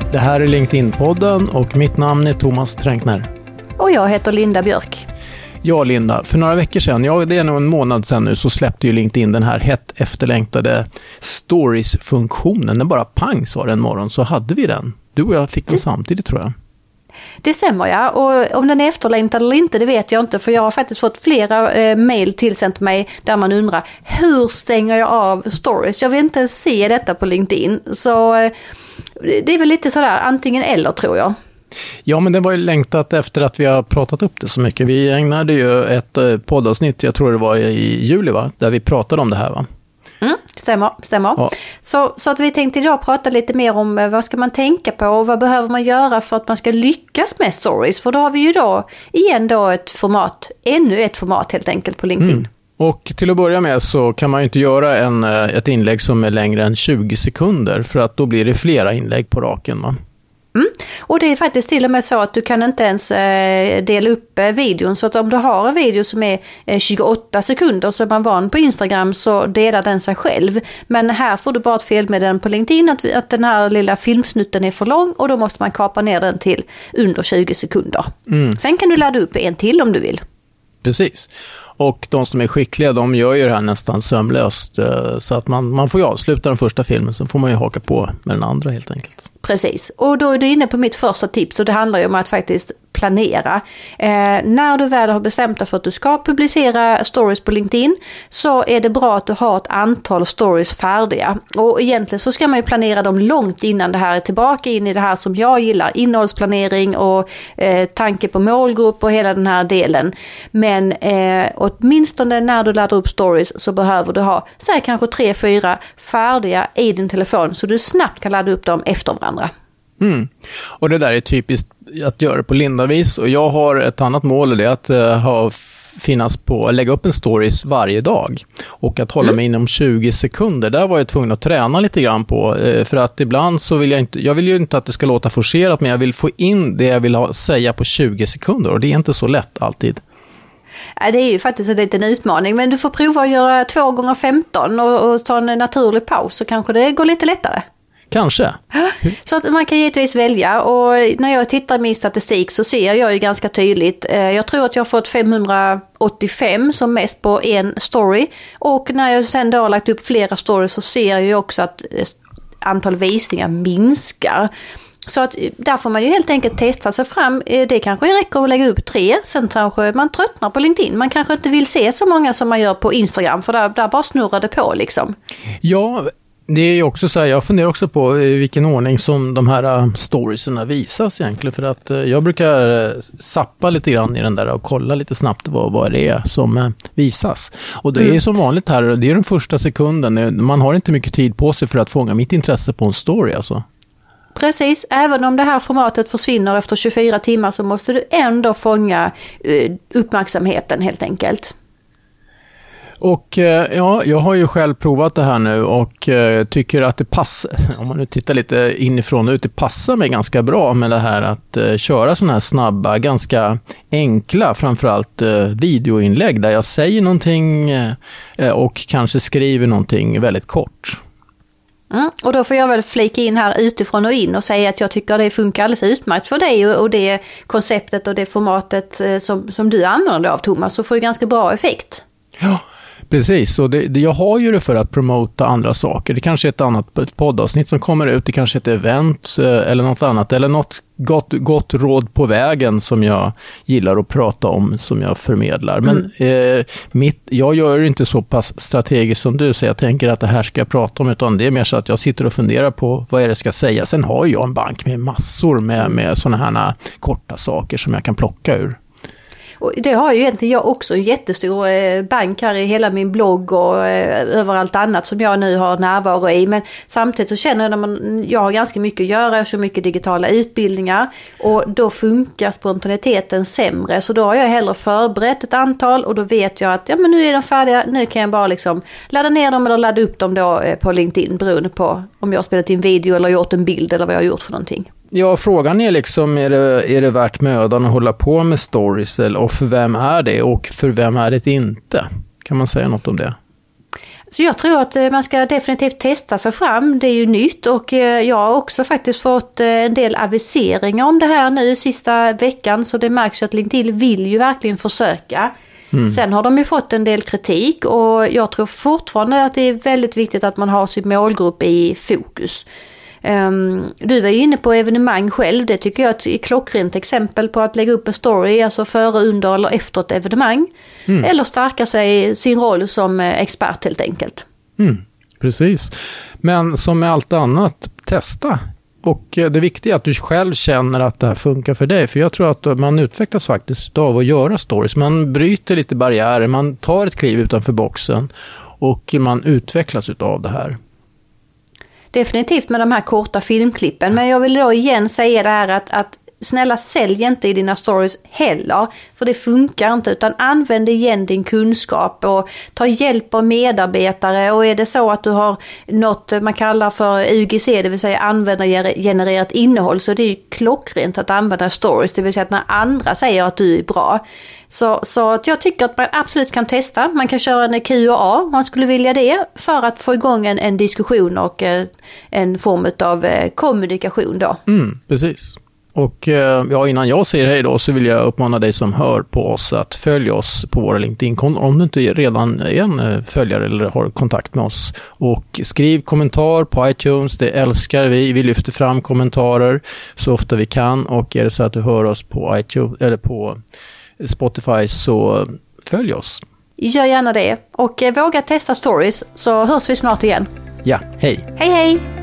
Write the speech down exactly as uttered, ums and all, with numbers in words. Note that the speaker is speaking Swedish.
Det här är LinkedIn-podden och mitt namn är Thomas Tränkner. Och jag heter Linda Björk. Ja, Linda, för några veckor sedan, ja det är nog en månad sedan nu, så släppte ju LinkedIn den här hett efterlängtade stories-funktionen. Den bara pang sa det en morgon, så hade vi den. Du och jag fick den det, samtidigt, tror jag. Det stämmer, ja. Och om den är efterlängtad eller inte, det vet jag inte. För jag har faktiskt fått flera eh, mejl tillsänt mig där man undrar, hur stänger jag av stories? Jag vill inte se detta på LinkedIn. Så eh, det är väl lite sådär, antingen eller, tror jag. Ja, men det var ju längtat efter att vi har pratat upp det så mycket. Vi ägnade ju ett poddavsnitt, jag tror det var i juli, va? Där vi pratade om det här, va? Mm, stämmer, stämmer. Ja. Så, så att vi tänkte idag prata lite mer om vad ska man tänka på och vad behöver man göra för att man ska lyckas med stories. För då har vi ju då igen då ett format, ännu ett format helt enkelt på LinkedIn. Mm. Och till att börja med så kan man ju inte göra en, ett inlägg som är längre än tjugo sekunder, för att då blir det flera inlägg på raken, va? Mm. Och det är faktiskt till och med så att du kan inte ens eh, dela upp eh, videon, så att om du har en video som är eh, tjugoåtta sekunder så är man van på Instagram, så delar den sig själv. Men här får du bara ett fel med den på LinkedIn att, att den här lilla filmsnutten är för lång, och då måste man kapa ner den till under tjugo sekunder. Mm. Sen kan du ladda upp en till om du vill. Precis. Och de som är skickliga, de gör ju det här nästan sömlöst, så att man, man får ju avsluta den första filmen, så får man ju haka på med den andra helt enkelt. Precis, och då är du inne på mitt första tips, och det handlar ju om att faktiskt planera. Eh, när du väl har bestämt dig för att du ska publicera stories på LinkedIn, så är det bra att du har ett antal stories färdiga. Och egentligen så ska man ju planera dem långt innan det här är tillbaka in i det här som jag gillar, innehållsplanering och eh, tanke på målgrupp och hela den här delen. Men eh, åtminstone när du laddar upp stories så behöver du ha så här kanske tre, fyra färdiga i din telefon, så du snabbt kan ladda upp dem efter varandra. Mm. Och det där är typiskt att göra på Lindavis, och jag har ett annat mål, det är att uh, ha finnas på, lägga upp en stories varje dag och att hålla mm. mig inom tjugo sekunder. Där var jag tvungen att träna lite grann på, uh, för att ibland så vill jag inte, jag vill ju inte att det ska låta forcerat, men jag vill få in det jag vill ha, säga på tjugo sekunder, och det är inte så lätt alltid. Det är ju faktiskt en liten utmaning, men du får prova att göra två gånger femton och, och ta en naturlig paus, så kanske det går lite lättare. Kanske. Så att man kan givetvis välja, och när jag tittar i min statistik så ser jag ju ganska tydligt, jag tror att jag har fått femhundraåttiofem som mest på en story, och när jag sen då har lagt upp flera stories så ser jag ju också att antal visningar minskar. Så att där får man ju helt enkelt testa sig fram. Det kanske räcker att lägga upp tre. Sen kanske man tröttnar på LinkedIn. Man kanske inte vill se så många som man gör på Instagram. För där, där bara snurrar det på liksom. Ja, det är ju också så här. Jag funderar också på vilken ordning som de här storiesarna visas egentligen. För att jag brukar sappa lite grann i den där och kolla lite snabbt vad, vad det är som visas. Och det är mm. som vanligt här. Det är den första sekunden. Man har inte mycket tid på sig för att fånga mitt intresse på en story alltså. Precis, även om det här formatet försvinner efter tjugofyra timmar så måste du ändå fånga uppmärksamheten helt enkelt. Och ja, jag har ju själv provat det här nu och tycker att det passar, om man nu tittar lite inifrån ut, det passar mig ganska bra med det här att köra sådana här snabba, ganska enkla, framförallt videoinlägg där jag säger någonting och kanske skriver någonting väldigt kort. Mm, och då får jag väl flika in här utifrån och in och säga att jag tycker det funkar alldeles utmärkt för dig och, och det konceptet och det formatet som, som du använder av, Thomas, så får ju ganska bra effekt. Ja, precis. Och det, det, jag har ju det för att promota andra saker. Det kanske är ett annat ett poddavsnitt som kommer ut. Det kanske är ett event eller något annat. Eller något gott, gott råd på vägen som jag gillar att prata om, som jag förmedlar. Men mm. eh, mitt, jag gör det inte så pass strategiskt som du, så jag tänker att det här ska jag prata om, utan det är mer så att jag sitter och funderar på vad är det jag ska säga. Sen har jag en bank med massor med, med såna här korta saker som jag kan plocka ur. Och det har ju egentligen jag också en jättestor eh, bank här i hela min blogg och eh, överallt annat som jag nu har närvaro i. Men samtidigt så känner jag att man, jag har ganska mycket att göra, jag har så mycket digitala utbildningar och då funkar spontaniteten sämre. Så då har jag hellre förberett ett antal och då vet jag att ja, men nu är de färdiga, nu kan jag bara liksom ladda ner dem eller ladda upp dem då eh, på LinkedIn beroende på om jag har spelat in video eller gjort en bild eller vad jag har gjort för någonting. Ja, frågan är liksom, är det, är det värt mödan att hålla på med stories, eller, och för vem är det och för vem är det inte? Kan man säga något om det? Så jag tror att man ska definitivt testa sig fram. Det är ju nytt och jag har också faktiskt fått en del aviseringar om det här nu sista veckan. Så det märks att LinkedIn vill ju verkligen försöka. Mm. Sen har de ju fått en del kritik och jag tror fortfarande att det är väldigt viktigt att man har sin målgrupp i fokus. Um, du var ju inne på evenemang själv, det tycker jag är ett klockrent exempel på att lägga upp en story, alltså före, under eller efter ett evenemang. Mm. Eller stärka sig sin roll som expert helt enkelt. Mm, precis. Men som med allt annat, testa. Och det viktiga är att du själv känner att det här funkar för dig. För jag tror att man utvecklas faktiskt av att göra stories. Man bryter lite barriärer, man tar ett kliv utanför boxen och man utvecklas av det här. Definitivt med de här korta filmklippen. Men jag vill då igen säga det här att, att snälla sälj inte i dina stories heller. För det funkar inte, utan använd igen din kunskap och ta hjälp av medarbetare. Och är det så att du har något man kallar för U G C, det vill säga användargenererat innehåll, så det är ju klockrent att använda stories. Det vill säga att när andra säger att du är bra. Så, så att jag tycker att man absolut kan testa. Man kan köra en Q och A om man skulle vilja det, för att få igång en, en diskussion och eh, en form av eh, kommunikation då. Mm, precis. Och ja, innan jag säger hej då så vill jag uppmana dig som hör på oss att följa oss på våra LinkedIn om du inte redan är en följare eller har kontakt med oss. Och skriv kommentar på iTunes, det älskar vi. Vi lyfter fram kommentarer så ofta vi kan, och är det så att du hör oss på iTunes eller på Spotify så följ oss. Gör gärna det och våga testa stories, så hörs vi snart igen. Ja, hej. Hej hej!